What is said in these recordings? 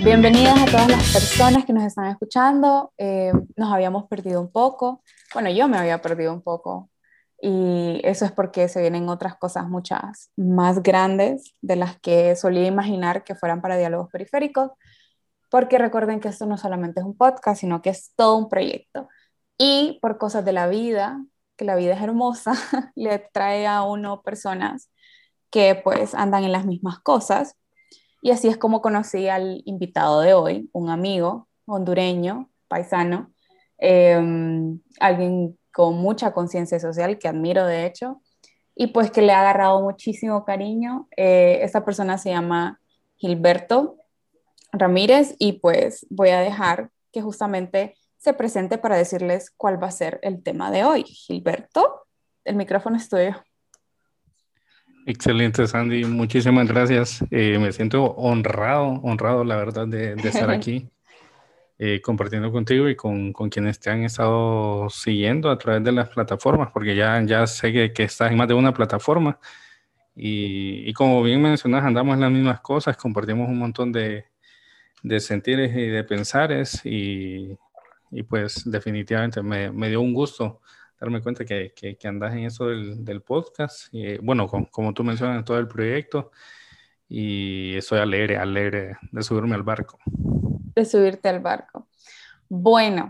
Bienvenidas a todas las personas que nos están escuchando. Nos habíamos perdido un poco. Bueno, yo me había perdido un poco. Y eso es porque se vienen otras cosas muchas más grandes de las que solía imaginar que fueran para diálogos periféricos. Porque recuerden que esto no solamente es un podcast, sino que es todo un proyecto. Y por cosas de la vida, que la vida es hermosa, le trae a uno personas que pues andan en las mismas cosas y así es como conocí al invitado de hoy, un amigo hondureño, paisano, eh, alguien con mucha conciencia social que admiro de hecho, y pues que le ha agarrado muchísimo cariño. Esta persona se llama Gilberto Ramírez y pues voy a dejar que justamente se presente para decirles cuál va a ser el tema de hoy. Gilberto, el micrófono es tuyo. Excelente, Sandy. Muchísimas gracias. Me siento honrado, la verdad, de estar aquí compartiendo contigo y con quienes te han estado siguiendo a través de las plataformas, porque ya sé que estás en más de una plataforma y como bien mencionas, andamos en las mismas cosas, compartimos un montón de sentires y de pensares y pues definitivamente me dio un gusto darme cuenta que andas en eso del podcast. Bueno, como tú mencionas, todo el proyecto y estoy alegre de subirme al barco. De subirte al barco. Bueno,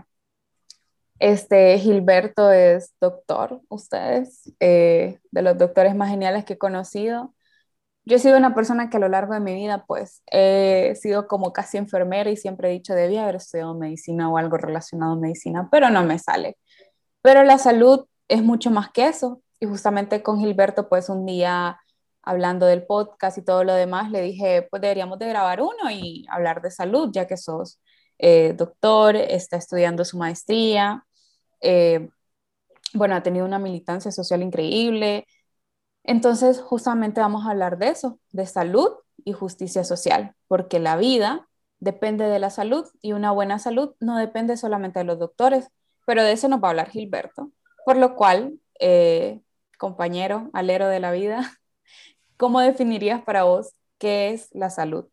Gilberto es doctor, ustedes, de los doctores más geniales que he conocido. Yo he sido una persona que a lo largo de mi vida, pues, he sido como casi enfermera y siempre he dicho, debía haber estudiado medicina o algo relacionado a medicina, pero no me sale. Pero la salud es mucho más que eso. Y justamente con Gilberto, pues, un día hablando del podcast y todo lo demás, le dije, pues deberíamos de grabar uno y hablar de salud, ya que sos doctor, está estudiando su maestría, eh, bueno, ha tenido una militancia social increíble. Entonces, justamente vamos a hablar de eso, de salud y justicia social, porque la vida depende de la salud y una buena salud no depende solamente de los doctores, pero de eso nos va a hablar Gilberto. Por lo cual, compañero, alero de la vida, ¿cómo definirías para vos qué es la salud?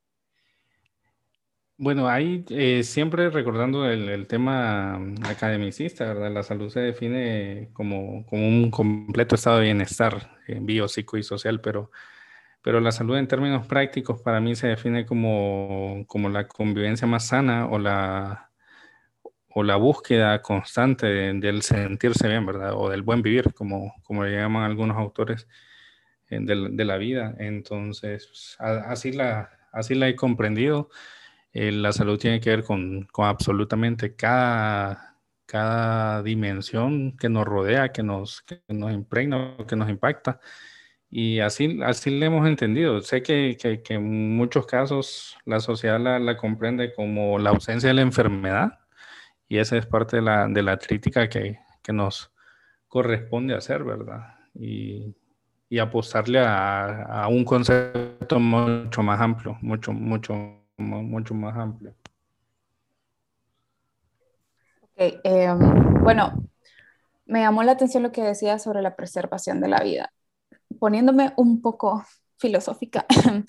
Bueno, ahí siempre recordando el tema academicista, ¿verdad? La salud se define como un completo estado de bienestar bio, psico y social, pero la salud en términos prácticos para mí se define como la convivencia más sana o la búsqueda constante del sentirse bien, ¿verdad? O del buen vivir, como le llaman algunos autores de la vida. Entonces, pues, así la he comprendido. La salud tiene que ver con absolutamente cada dimensión que nos rodea, que nos impregna, que nos impacta. Y así le hemos entendido. Sé que en muchos casos la sociedad la comprende como la ausencia de la enfermedad, y esa es parte de la crítica que nos corresponde hacer, ¿verdad? Y apostarle a un concepto mucho más amplio, mucho más amplio. Ok, bueno, me llamó la atención lo que decías sobre la preservación de la vida. Poniéndome un poco filosófica,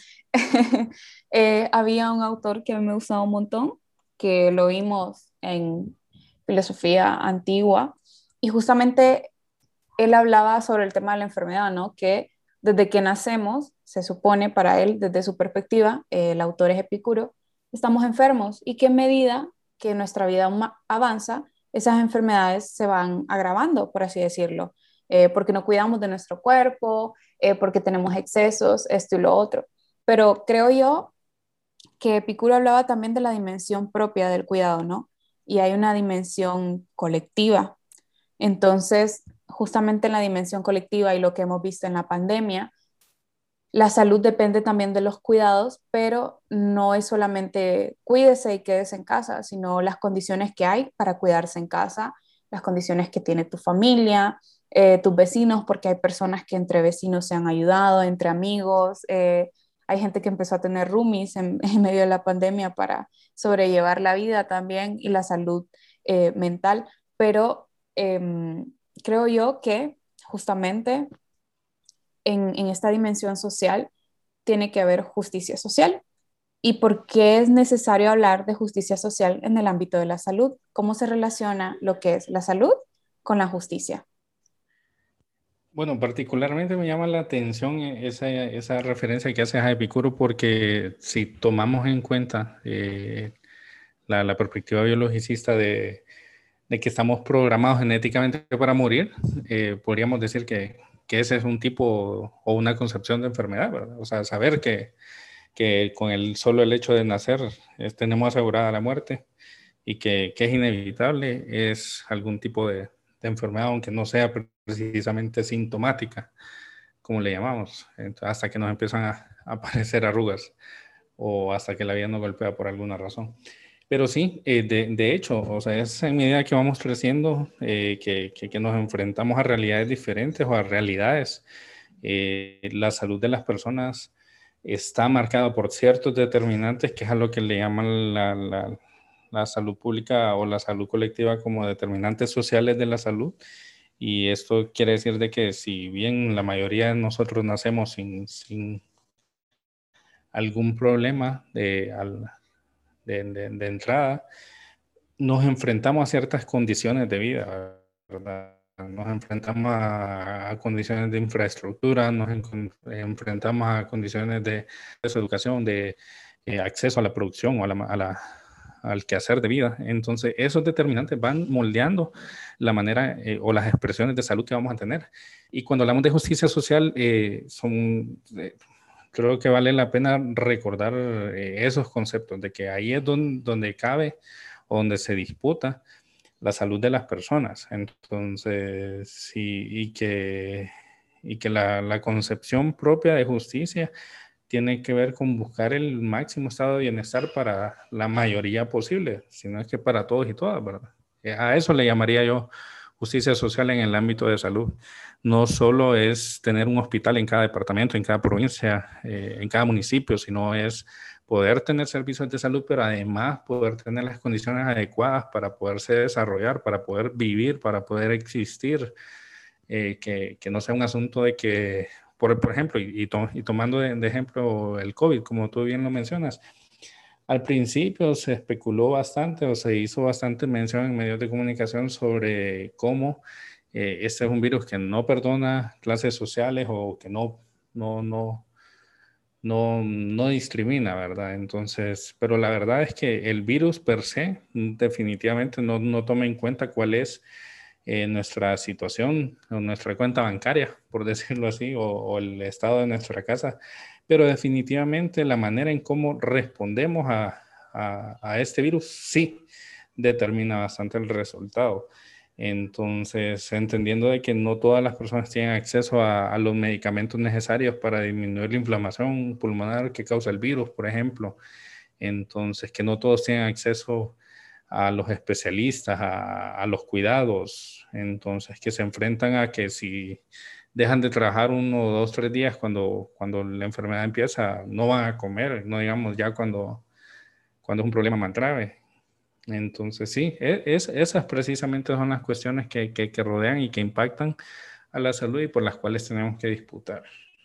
había un autor que a mí me gustaba un montón, que lo vimos en filosofía antigua, y justamente él hablaba sobre el tema de la enfermedad, ¿no? Que desde que nacemos, se supone para él, desde su perspectiva, el autor es Epicuro, estamos enfermos y que en medida que nuestra vida avanza, esas enfermedades se van agravando, por así decirlo, porque no cuidamos de nuestro cuerpo, porque tenemos excesos, esto y lo otro. Pero creo yo que Epicuro hablaba también de la dimensión propia del cuidado, ¿no? Y hay una dimensión colectiva. Entonces, justamente en la dimensión colectiva y lo que hemos visto en la pandemia, la salud depende también de los cuidados, pero no es solamente cuídese y quédese en casa, sino las condiciones que hay para cuidarse en casa, las condiciones que tiene tu familia, tus vecinos, porque hay personas que entre vecinos se han ayudado, entre amigos. Hay gente que empezó a tener roomies en medio de la pandemia para sobrellevar la vida también y la salud mental, pero creo yo que justamente en esta dimensión social tiene que haber justicia social ¿Y por qué es necesario hablar de justicia social en el ámbito de la salud? ¿Cómo se relaciona lo que es la salud con la justicia? Bueno, particularmente me llama la atención esa referencia que haces a Epicuro, porque si tomamos en cuenta la perspectiva biologicista de que estamos programados genéticamente para morir, podríamos decir que ese es un tipo o una concepción de enfermedad, ¿verdad? O sea, saber que con el solo el hecho de nacer tenemos asegurada la muerte y que es inevitable, es algún tipo de enfermedad, aunque no sea precisamente sintomática, como le llamamos, entonces, hasta que nos empiezan a aparecer arrugas o hasta que la vida nos golpea por alguna razón. Pero sí, de hecho, o sea, es en medida que vamos creciendo, que nos enfrentamos a realidades diferentes o a realidades. La salud de las personas está marcada por ciertos determinantes, que es a lo que le llaman la salud pública o la salud colectiva como determinantes sociales de la salud. Y esto quiere decir de que si bien la mayoría de nosotros nacemos sin algún problema de entrada, nos enfrentamos a ciertas condiciones de vida, ¿verdad? Nos enfrentamos a condiciones de infraestructura, enfrentamos a condiciones de educación, de acceso a la producción o al quehacer de vida. Entonces, esos determinantes van moldeando la manera o las expresiones de salud que vamos a tener. Y cuando hablamos de justicia social, creo que vale la pena recordar esos conceptos, de que ahí es donde cabe o donde se disputa la salud de las personas. Entonces, sí, y que la concepción propia de justicia tiene que ver con buscar el máximo estado de bienestar para la mayoría posible, si no es que para todos y todas, ¿verdad? A eso le llamaría yo justicia social en el ámbito de salud. No solo es tener un hospital en cada departamento, en cada provincia, en cada municipio, sino es poder tener servicios de salud, pero además poder tener las condiciones adecuadas para poderse desarrollar, para poder vivir, para poder existir, que no sea un asunto de que, por ejemplo, y tomando de ejemplo el COVID, como tú bien lo mencionas, al principio se especuló bastante o se hizo bastante mención en medios de comunicación sobre cómo este es un virus que no perdona clases sociales o que no, no, no discrimina, ¿verdad? Entonces, pero la verdad es que el virus per se definitivamente no toma en cuenta cuál es nuestra situación o nuestra cuenta bancaria, por decirlo así, o el estado de nuestra casa, pero definitivamente la manera en cómo respondemos a este virus sí determina bastante el resultado. Entonces, entendiendo de que no todas las personas tienen acceso a los medicamentos necesarios para disminuir la inflamación pulmonar que causa el virus, por ejemplo. Entonces, que no todos tienen acceso a los especialistas, a los cuidados. Entonces, que se enfrentan a que si dejan de trabajar 1, 2, 3 días cuando la enfermedad empieza, no van a comer, no digamos ya cuando es un problema más grave. Entonces, sí, esas precisamente son las cuestiones que rodean y que impactan a la salud y por las cuales tenemos que disputar.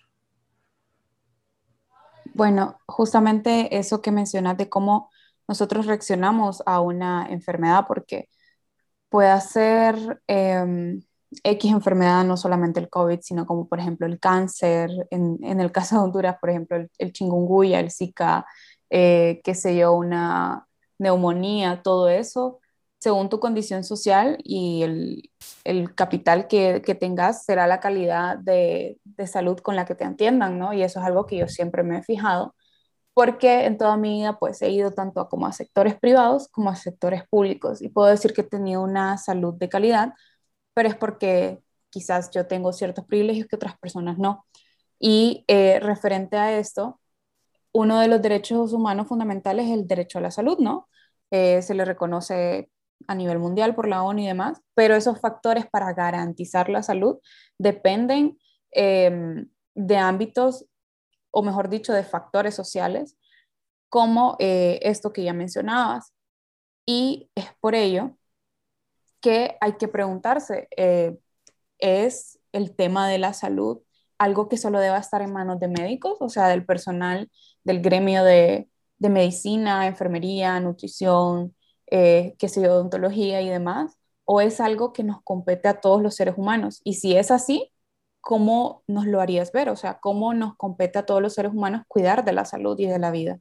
Bueno, justamente eso que mencionas de cómo nosotros reaccionamos a una enfermedad, porque puede ser X enfermedad, no solamente el COVID, sino como por ejemplo el cáncer, en el caso de Honduras, por ejemplo, el chikungunya, el Zika, qué sé yo, una neumonía, todo eso, según tu condición social y el capital que tengas, será la calidad de salud con la que te atiendan, ¿no? Y eso es algo que yo siempre me he fijado porque en toda mi vida pues he ido tanto como a sectores privados como a sectores públicos y puedo decir que he tenido una salud de calidad, pero es porque quizás yo tengo ciertos privilegios que otras personas no. Y referente a esto, uno de los derechos humanos fundamentales es el derecho a la salud, ¿no? Se le reconoce a nivel mundial por la ONU y demás, pero esos factores para garantizar la salud dependen de ámbitos, o mejor dicho, de factores sociales como esto que ya mencionabas. Y es por ello que hay que preguntarse, ¿es el tema de la salud algo que solo deba estar en manos de médicos, o sea, del personal del gremio de medicina, enfermería, nutrición, qué sé yo, odontología y demás, o es algo que nos compete a todos los seres humanos. Y si es así, ¿cómo nos lo harías ver? O sea, ¿cómo nos compete a todos los seres humanos cuidar de la salud y de la vida?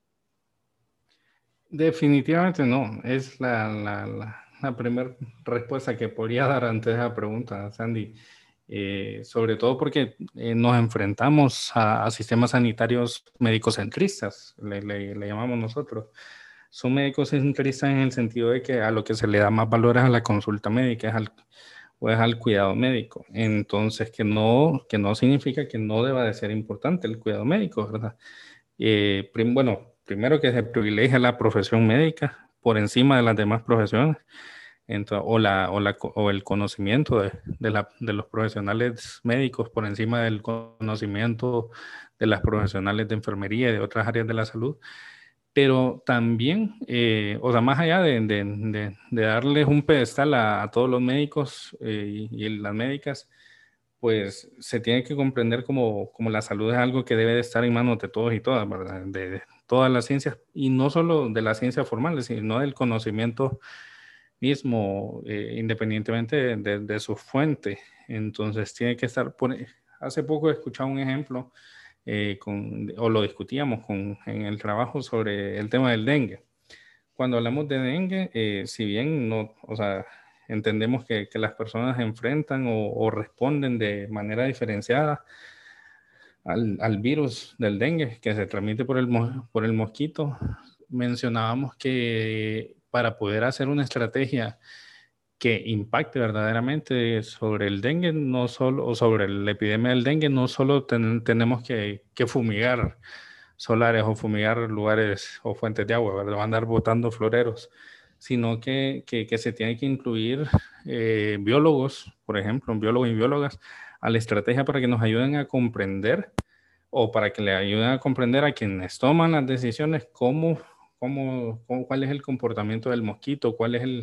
Definitivamente no. Es la primera respuesta que podría dar ante esa pregunta, Sandy. Sobre todo porque nos enfrentamos a sistemas sanitarios médico-centristas, le llamamos nosotros. Son médico-centristas en el sentido de que a lo que se le da más valor es a la consulta médica, o es al cuidado médico. Entonces, que no significa que no deba de ser importante el cuidado médico, ¿verdad? Bueno, primero que se privilegia la profesión médica por encima de las demás profesiones, o el conocimiento de los profesionales médicos por encima del conocimiento de las profesionales de enfermería y de otras áreas de la salud. Pero también, o sea, más allá de darles un pedestal a todos los médicos y las médicas, pues se tiene que comprender como la salud es algo que debe de estar en manos de todos y todas, ¿verdad? De todas las ciencias, y no solo de las ciencias formales, sino del conocimiento mismo, independientemente de su fuente. Entonces tiene que estar, hace poco he escuchado un ejemplo, o lo discutíamos en el trabajo sobre el tema del dengue. Cuando hablamos de dengue, si bien no, o sea, entendemos que las personas enfrentan o responden de manera diferenciada al virus del dengue que se transmite por el mosquito, mencionábamos que para poder hacer una estrategia que impacte verdaderamente sobre el dengue, no solo, o sobre la epidemia del dengue, no solo tenemos que fumigar solares o fumigar lugares o fuentes de agua, ¿verdad? Andar botando floreros, sino que se tiene que incluir biólogos, por ejemplo, biólogos y biólogas, a la estrategia para que nos ayuden a comprender, o para que le ayuden a comprender a quienes toman las decisiones cuál es el comportamiento del mosquito, cuál es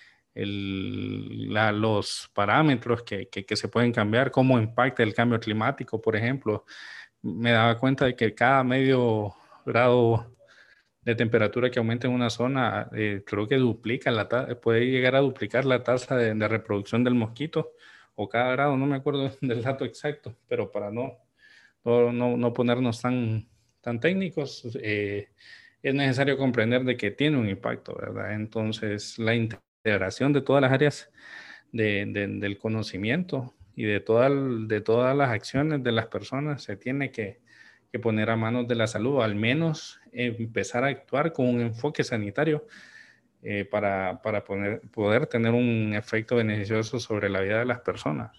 los parámetros que se pueden cambiar, cómo impacta el cambio climático, por ejemplo. Me daba cuenta de que cada medio grado de temperatura que aumenta en una zona, creo que puede llegar a duplicar la tasa de reproducción del mosquito, o cada grado, no me acuerdo del dato exacto, pero para no ponernos tan técnicos, es necesario comprender de que tiene un impacto, ¿verdad? Entonces, la integración de todas las áreas del conocimiento y de todas las acciones de las personas se tiene que poner a manos de la salud, o al menos empezar a actuar con un enfoque sanitario, para poder tener un efecto beneficioso sobre la vida de las personas.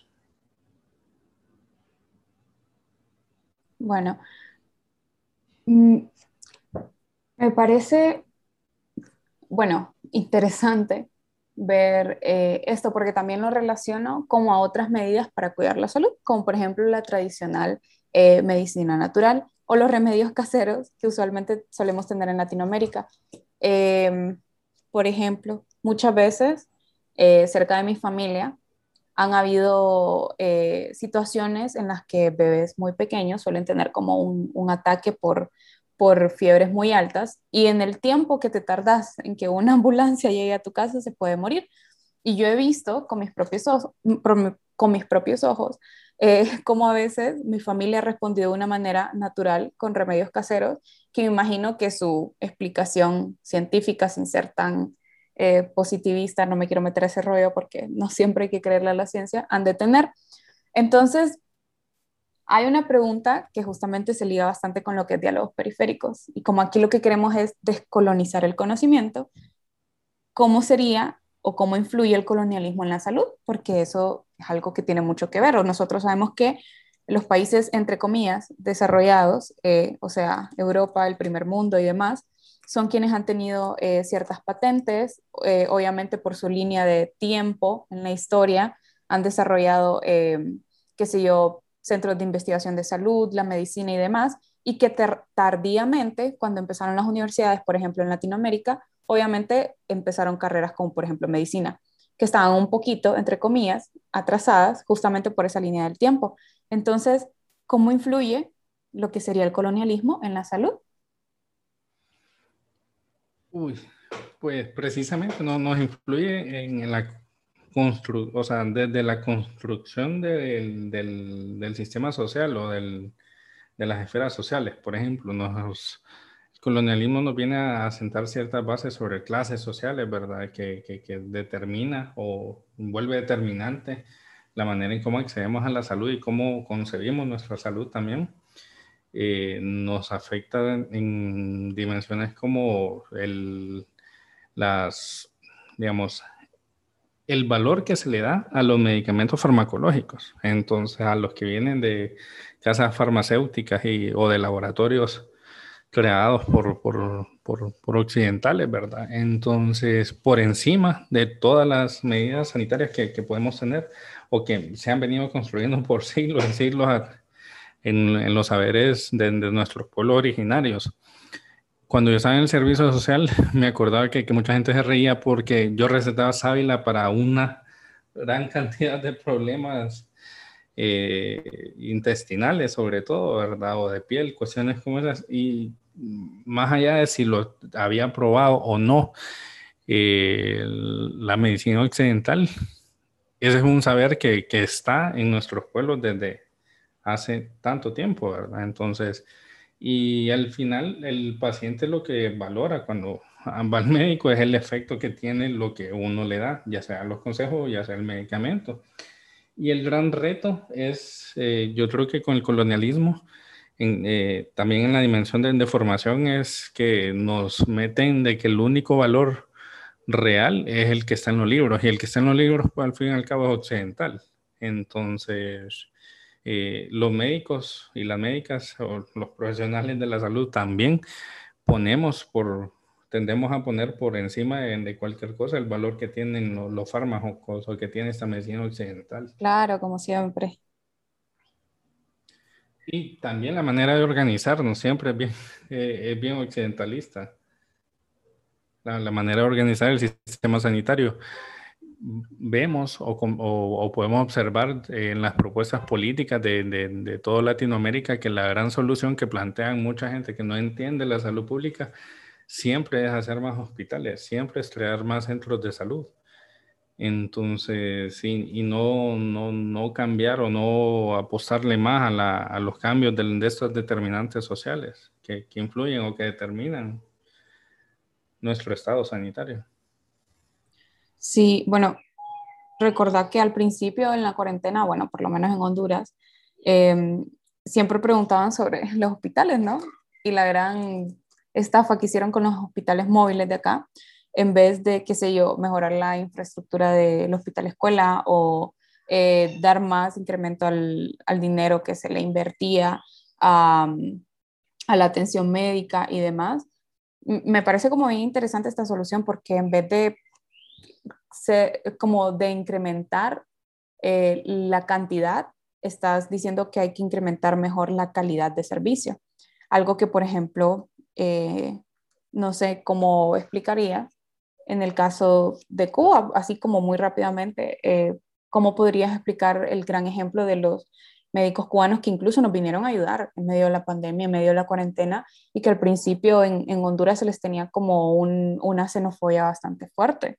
Bueno, mm, me parece, bueno, interesante ver esto porque también lo relaciono como a otras medidas para cuidar la salud, como por ejemplo la tradicional medicina natural o los remedios caseros que usualmente solemos tener en Latinoamérica. Em, por ejemplo, muchas veces cerca de mi familia han habido situaciones en las que bebés muy pequeños suelen tener como un ataque por fiebres muy altas y en el tiempo que te tardas en que una ambulancia llegue a tu casa se puede morir. Y yo he visto con mis propios ojos, con mis propios ojos cómo a veces mi familia ha respondido de una manera natural con remedios caseros, que me imagino que su explicación científica, sin ser tan positivista, no me quiero meter a ese rollo porque no siempre hay que creerle a la ciencia, han de tener. Entonces, hay una pregunta que justamente se liga bastante con lo que es diálogos periféricos y como aquí lo que queremos es descolonizar el conocimiento, ¿cómo sería o cómo influye el colonialismo en la salud? Porque eso es algo que tiene mucho que ver. O nosotros sabemos que los países, entre comillas, desarrollados, o sea, Europa, el primer mundo y demás, son quienes han tenido ciertas patentes, obviamente por su línea de tiempo en la historia, han desarrollado, qué sé yo, centros de investigación de salud, la medicina y demás, y que tardíamente, cuando empezaron las universidades, por ejemplo, en Latinoamérica, obviamente empezaron carreras como, por ejemplo, medicina, que estaban un poquito, entre comillas, atrasadas justamente por esa línea del tiempo. Entonces, ¿cómo influye lo que sería el colonialismo en la salud? Uy, pues precisamente no, nos influye en la o sea, desde la construcción del sistema social o de las esferas sociales. Por ejemplo, el colonialismo nos viene a sentar ciertas bases sobre clases sociales, ¿verdad? Que determina o vuelve determinante la manera en cómo accedemos a la salud y cómo concebimos nuestra salud también. Nos afecta en dimensiones como las, digamos, el valor que se le da a los medicamentos farmacológicos. Entonces, a los que vienen de casas farmacéuticas o de laboratorios creados por occidentales, ¿verdad? Entonces, por encima de todas las medidas sanitarias que podemos tener o que se han venido construyendo por siglos y siglos en los saberes de nuestros pueblos originarios. Cuando yo estaba en el servicio social, me acordaba que mucha gente se reía porque yo recetaba sábila para una gran cantidad de problemas intestinales, sobre todo, ¿verdad? O de piel, cuestiones como esas. Y más allá de si lo había probado o no, la medicina occidental, ese es un saber que está en nuestros pueblos desde hace tanto tiempo, ¿verdad? Entonces, y al final el paciente lo que valora cuando va al médico es el efecto que tiene lo que uno le da, ya sea los consejos, ya sea el medicamento. Y el gran reto es, yo creo que con el colonialismo, también en la dimensión de formación, es que nos meten de que el único valor real es el que está en los libros, y el que está en los libros, pues al fin y al cabo es occidental. Entonces, los médicos y las médicas o los profesionales de la salud también tendemos a poner por encima de cualquier cosa el valor que tienen los fármacos o que tiene esta medicina occidental. Claro, como siempre. Y también la manera de organizarnos siempre es bien occidentalista. La manera de organizar el sistema sanitario. Vemos o podemos observar en las propuestas políticas de toda Latinoamérica que la gran solución que plantean mucha gente que no entiende la salud pública siempre es hacer más hospitales, siempre es crear más centros de salud. Entonces, sí, y no cambiar o no apostarle más a los cambios de estos determinantes sociales que influyen o que determinan nuestro estado sanitario. Sí, bueno, recordad que al principio en la cuarentena, bueno, por lo menos en Honduras, eh, siempre preguntaban sobre los hospitales, ¿no? Y la gran estafa que hicieron con los hospitales móviles de acá, en vez de, qué sé yo, mejorar la infraestructura del hospital escuela o dar más incremento al dinero que se le invertía a, a la atención médica y demás. Me parece como bien interesante esta solución porque en vez de como de incrementar la cantidad, estás diciendo que hay que incrementar mejor la calidad de servicio. Algo que, por ejemplo, no sé cómo explicaría en el caso de Cuba, así como muy rápidamente, ¿cómo podrías explicar el gran ejemplo de los médicos cubanos que incluso nos vinieron a ayudar en medio de la pandemia, en medio de la cuarentena, y que al principio en Honduras se les tenía como una xenofobia bastante fuerte?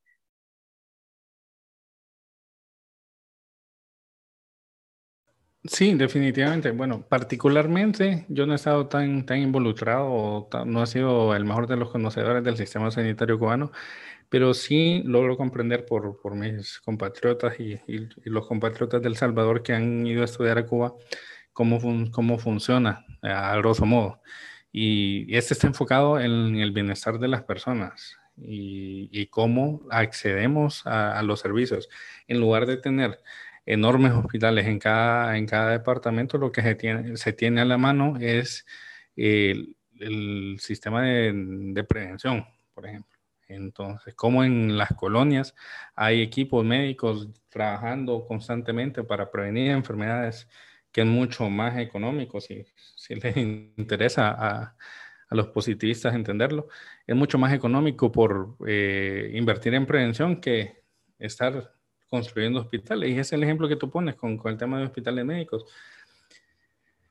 Sí, definitivamente. Bueno, particularmente yo no he estado tan involucrado o no he sido el mejor de los conocedores del sistema sanitario cubano, pero sí logro comprender por mis compatriotas y los compatriotas del Salvador que han ido a estudiar a Cuba cómo funciona a grosso modo. Y este está enfocado en el bienestar de las personas y cómo accedemos a los servicios. En lugar de tener enormes hospitales en cada departamento, lo que se tiene a la mano es el sistema de prevención, por ejemplo. Entonces, como en las colonias hay equipos médicos trabajando constantemente para prevenir enfermedades que es mucho más económico, si les interesa a los positivistas entenderlo, es mucho más económico por invertir en prevención que estar construyendo hospitales. Y ese es el ejemplo que tú pones con el tema de hospitales médicos.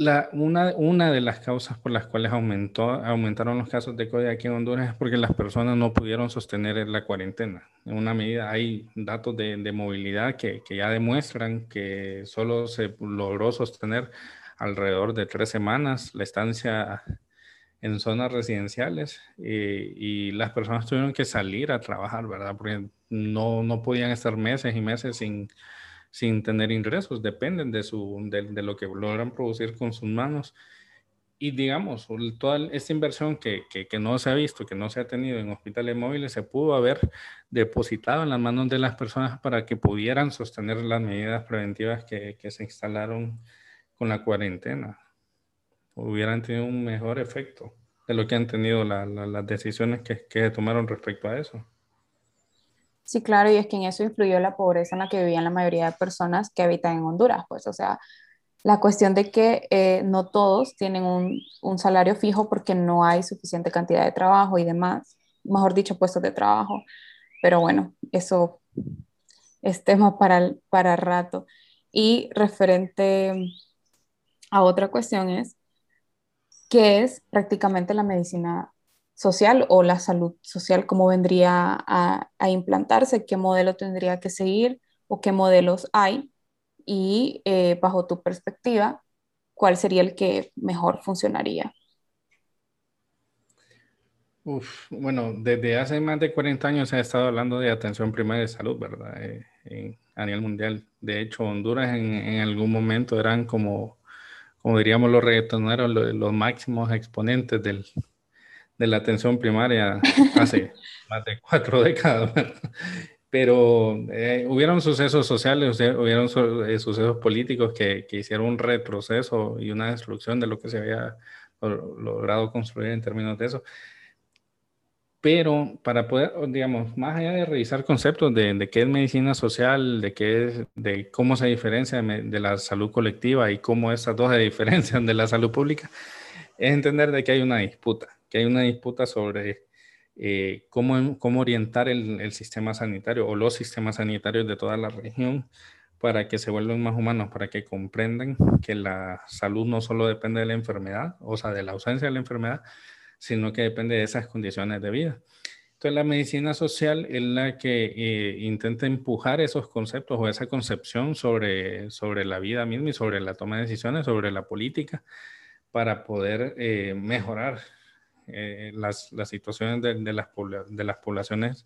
Una de las causas por las cuales aumentaron los casos de COVID aquí en Honduras es porque las personas no pudieron sostener la cuarentena. En una medida hay datos de movilidad que ya demuestran que solo se logró sostener alrededor de 3 semanas la estancia en zonas residenciales, y las personas tuvieron que salir a trabajar, ¿verdad? Porque no podían estar meses y meses sin tener ingresos, dependen de lo que logran producir con sus manos. Y digamos, toda esta inversión que no se ha visto, que no se ha tenido en hospitales móviles, se pudo haber depositado en las manos de las personas para que pudieran sostener las medidas preventivas que se instalaron con la cuarentena. Hubieran tenido un mejor efecto de lo que han tenido las decisiones que se tomaron respecto a eso. Sí, claro, y es que en eso influyó la pobreza en la que vivían la mayoría de personas que habitan en Honduras, pues, o sea, la cuestión de que no todos tienen un salario fijo porque no hay suficiente cantidad de trabajo y demás, mejor dicho, puestos de trabajo, pero bueno, eso es tema para rato. Y referente a otra cuestión es, ¿qué es prácticamente la medicina social o la salud social? ¿Cómo vendría a implantarse? ¿Qué modelo tendría que seguir o qué modelos hay? Y bajo tu perspectiva, ¿cuál sería el que mejor funcionaría? Bueno, desde hace más de 40 años se ha estado hablando de atención primaria de salud, ¿verdad? A nivel mundial. De hecho, Honduras en algún momento eran como diríamos los reggaetoneros, los máximos exponentes de la atención primaria hace más de 4 décadas, ¿verdad? Pero hubieron sucesos sociales, hubieron sucesos políticos que hicieron un retroceso y una destrucción de lo que se había logrado construir en términos de eso. Pero para poder, digamos, más allá de revisar conceptos de qué es medicina social, de cómo se diferencia de la salud colectiva y cómo estas dos se diferencian de la salud pública, es entender de que hay una disputa sobre cómo orientar el sistema sanitario o los sistemas sanitarios de toda la región para que se vuelvan más humanos, para que comprendan que la salud no solo depende de la enfermedad, o sea, de la ausencia de la enfermedad, sino que depende de esas condiciones de vida. Entonces, la medicina social es la que intenta empujar esos conceptos o esa concepción sobre la vida misma y sobre la toma de decisiones, sobre la política, para poder mejorar las situaciones de las poblaciones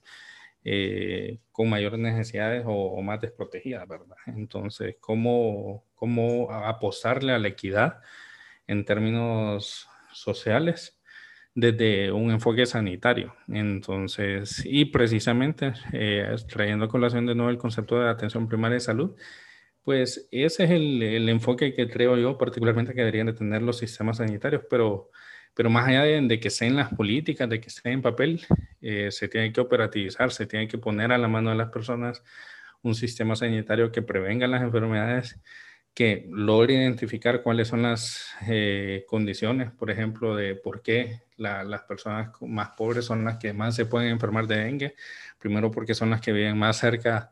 con mayores necesidades o más desprotegidas, ¿verdad? Entonces, ¿cómo apostarle a la equidad en términos sociales desde un enfoque sanitario? Entonces, y precisamente trayendo a colación de nuevo el concepto de atención primaria de salud, pues ese es el enfoque que creo yo particularmente que deberían de tener los sistemas sanitarios, pero más allá de que estén las políticas, de que estén en papel, se tiene que operativizar, se tiene que poner a la mano de las personas un sistema sanitario que prevenga las enfermedades, que logre identificar cuáles son las condiciones, por ejemplo, de por qué las personas más pobres son las que más se pueden enfermar de dengue. Primero porque son las que viven más cerca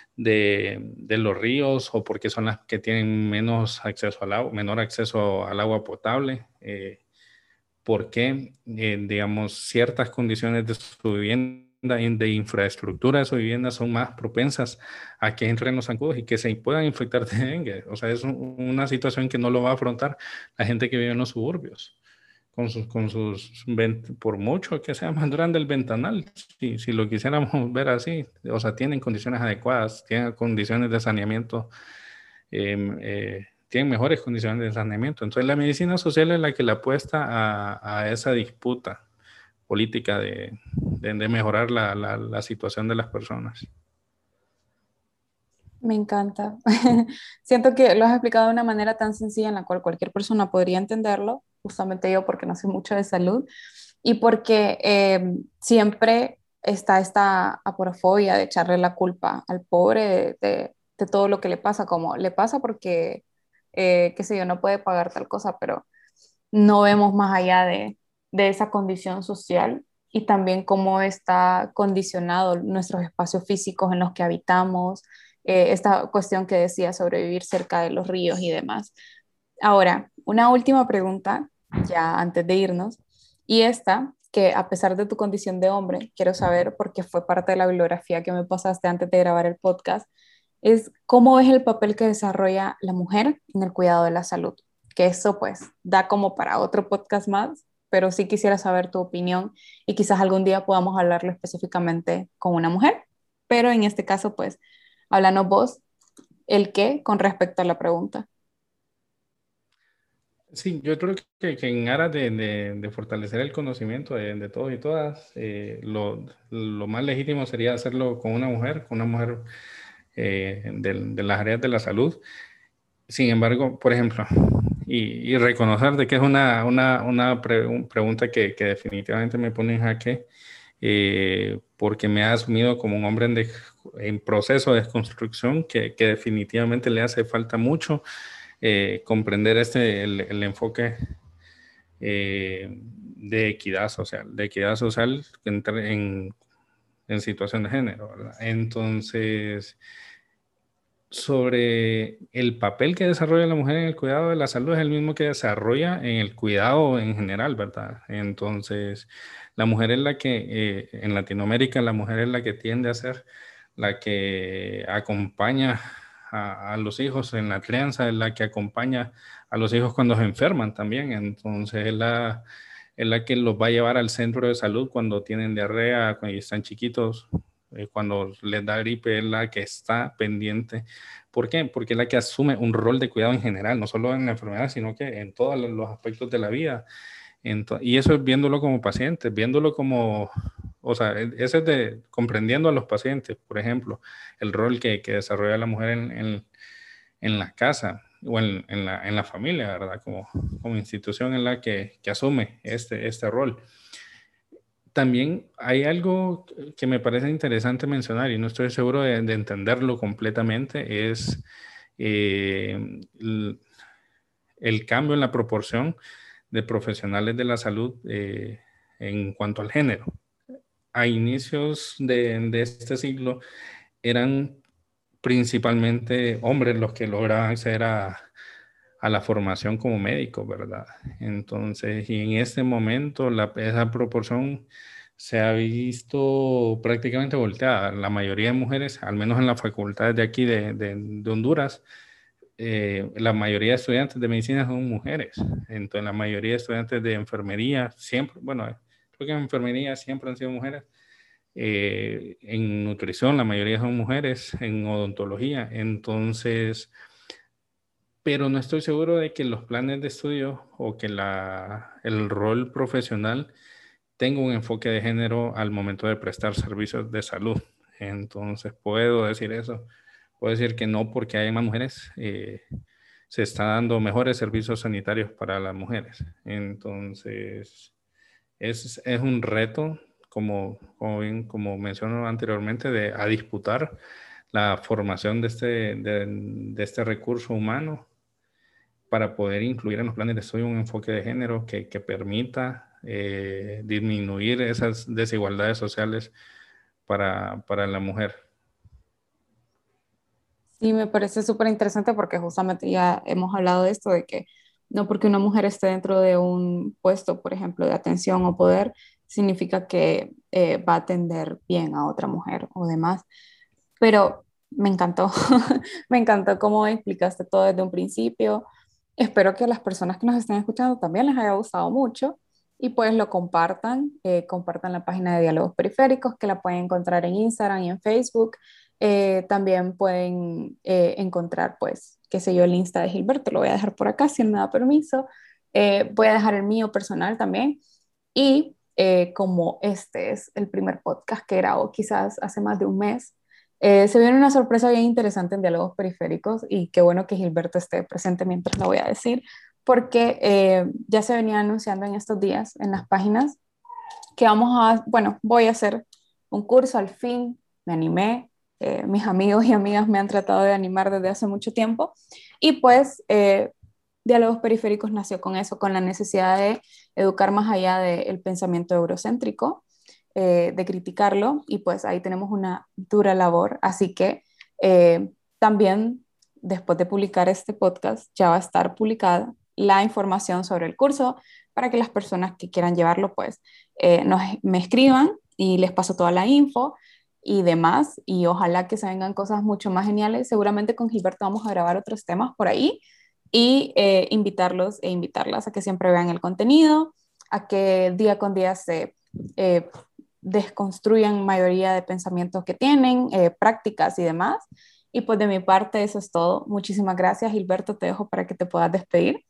de los ríos o porque son las que tienen menos acceso al agua, menor acceso al agua potable. Porque, digamos, ciertas condiciones de su vivienda y de infraestructura de su vivienda son más propensas a que entren los zancudos y que se puedan infectar de dengue. O sea, es una situación que no lo va a afrontar la gente que vive en los suburbios. Por mucho que sea más grande el ventanal, si lo quisiéramos ver así, o sea, tienen condiciones adecuadas, tienen condiciones de saneamiento, tienen mejores condiciones de saneamiento. Entonces, la medicina social es la que le apuesta a esa disputa política de mejorar la situación de las personas. Me encanta. Siento que lo has explicado de una manera tan sencilla en la cual cualquier persona podría entenderlo, justamente yo porque no sé mucho de salud y porque siempre está esta aporofobia de echarle la culpa al pobre de todo lo que le pasa, como le pasa porque, qué sé yo, no puede pagar tal cosa, pero no vemos más allá de esa condición social y también cómo está condicionado nuestros espacios físicos en los que habitamos, esta cuestión que decía sobre vivir cerca de los ríos y demás. Ahora, una última pregunta, ya antes de irnos, y esta, que a pesar de tu condición de hombre, quiero saber, porque fue parte de la bibliografía que me pasaste antes de grabar el podcast, es cómo es el papel que desarrolla la mujer en el cuidado de la salud. Que eso pues da como para otro podcast más, pero sí quisiera saber tu opinión y quizás algún día podamos hablarlo específicamente con una mujer, pero en este caso pues háblanos vos el qué con respecto a la pregunta. Sí, yo creo que en aras de fortalecer el conocimiento de todos y todas, lo más legítimo sería hacerlo con una mujer de las áreas de la salud. Sin embargo, por ejemplo, y reconocer de que es una pregunta que definitivamente me pone en jaque, porque me ha asumido como un hombre en proceso de desconstrucción que definitivamente le hace falta mucho comprender el enfoque de equidad social en situación de género, ¿verdad? Entonces, sobre el papel que desarrolla la mujer en el cuidado de la salud es el mismo que desarrolla en el cuidado en general, ¿verdad? Entonces, la mujer es la que, en Latinoamérica, la mujer es la que tiende a ser la que acompaña a los hijos en la crianza, es la que acompaña a los hijos cuando se enferman también. Entonces, es la que los va a llevar al centro de salud cuando tienen diarrea, cuando están chiquitos, cuando les da gripe, es la que está pendiente. ¿Por qué? Porque es la que asume un rol de cuidado en general, no solo en la enfermedad, sino que en todos los aspectos de la vida. Y eso es viéndolo como paciente, viéndolo como, o sea, eso es de comprendiendo a los pacientes, por ejemplo, el rol que desarrolla la mujer en la casa o en la familia, ¿verdad? Como institución en la que asume este rol. También hay algo que me parece interesante mencionar y no estoy seguro de entenderlo completamente, es el cambio en la proporción de profesionales de la salud en cuanto al género. A inicios de este siglo eran principalmente hombres los que lograban acceder a la formación como médicos, ¿verdad? Entonces, y en este momento esa proporción se ha visto prácticamente volteada. La mayoría de mujeres, al menos en las facultades de aquí de Honduras, la mayoría de estudiantes de medicina son mujeres. Entonces, la mayoría de estudiantes de enfermería, siempre, bueno, creo que en enfermería siempre han sido mujeres. En nutrición, la mayoría son mujeres, en odontología. Entonces, pero no estoy seguro de que los planes de estudio o que el rol profesional tenga un enfoque de género al momento de prestar servicios de salud. Entonces, puedo decir eso. Puedo decir que no porque hay más mujeres, se está dando mejores servicios sanitarios para las mujeres. Entonces, es un reto, como menciono anteriormente, a disputar la formación de este recurso humano para poder incluir en los planes de estudio un enfoque de género que permita disminuir esas desigualdades sociales para la mujer. Sí, me parece súper interesante porque justamente ya hemos hablado de esto, de que no porque una mujer esté dentro de un puesto, por ejemplo, de atención o poder, significa que va a atender bien a otra mujer o demás. Pero me encantó, me encantó cómo explicaste todo desde un principio. Espero que a las personas que nos estén escuchando también les haya gustado mucho y pues lo compartan, compartan la página de Diálogos Periféricos que la pueden encontrar en Instagram y en Facebook. También pueden encontrar pues, qué sé yo, el Insta de Gilberto, lo voy a dejar por acá si él me da permiso. Voy a dejar el mío personal también y como este es el primer podcast que grabo quizás hace más de un mes, se viene una sorpresa bien interesante en Diálogos Periféricos y qué bueno que Gilberto esté presente mientras lo voy a decir, porque ya se venía anunciando en estos días en las páginas que bueno, voy a hacer un curso al fin, me animé, mis amigos y amigas me han tratado de animar desde hace mucho tiempo y pues Diálogos Periféricos nació con eso, con la necesidad de educar más allá del pensamiento eurocéntrico, de criticarlo y pues ahí tenemos una dura labor, así que también después de publicar este podcast, ya va a estar publicada la información sobre el curso para que las personas que quieran llevarlo, pues me escriban y les paso toda la info y demás. Y ojalá que se vengan cosas mucho más geniales. Seguramente con Gilberto vamos a grabar otros temas por ahí y invitarlos e invitarlas a que siempre vean el contenido, a que día con día se eh, desconstruyan mayoría de pensamientos que tienen, prácticas y demás. Y pues de mi parte eso es todo. Muchísimas gracias, Gilberto. Te dejo para que te puedas despedir.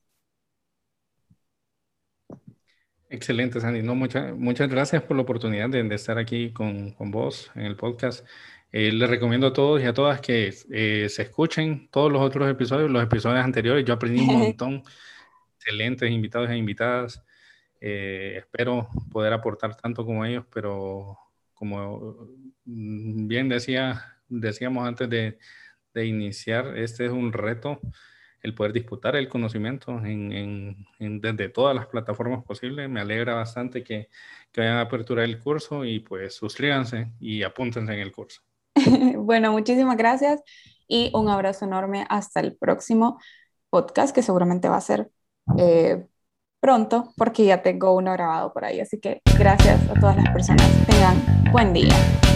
Excelente, Sandy. No, muchas gracias por la oportunidad de estar aquí con vos en el podcast. Les recomiendo a todos y a todas que se escuchen todos los otros episodios, los episodios anteriores. Yo aprendí un montón. Excelentes invitados e invitadas. Espero poder aportar tanto como ellos, pero como bien decíamos antes de iniciar, este es un reto, el poder disputar el conocimiento desde todas las plataformas posibles. Me alegra bastante que vayan a aperturar el curso y pues suscríbanse y apúntense en el curso. Bueno, muchísimas gracias y un abrazo enorme hasta el próximo podcast que seguramente va a ser pronto porque ya tengo uno grabado por ahí. Así que gracias a todas las personas. Tengan buen día.